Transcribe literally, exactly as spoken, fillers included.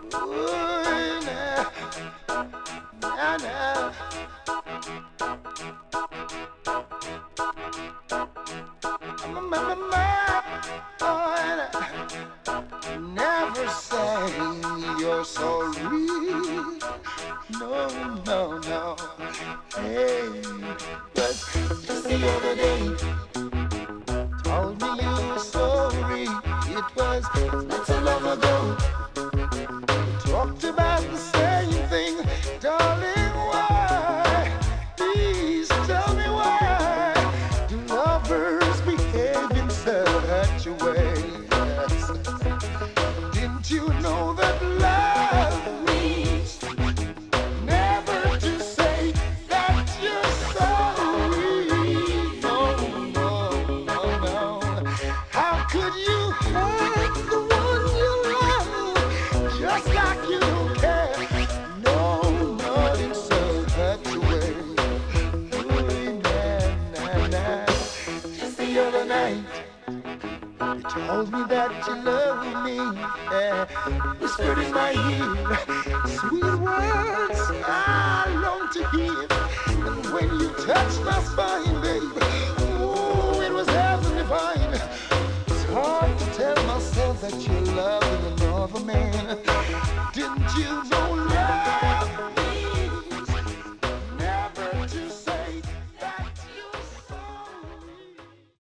Ooh, nah, nah, nah. I'm a my, my, my, oh, and never say you're sorry. No, no, no. Hey, but just the other day, told me you were sorry. It was not so long ago. Talked about the same thing, darling. Why? Please tell me why do lovers behave in such a way? Yes. Didn't you know that love means never to say that you're sorry? No, no, no, no. How could you hurt the one you love just like you don't care? No, not in such a way. Ooh, nah, nah, nah. Just the other night, you told me that you love me, yeah. Whispered in my ear, sweet words I long to hear. And when you touched my spine, baby, ooh, it was heaven divine. It's hard to tell myself that you're loving another man. Didn't you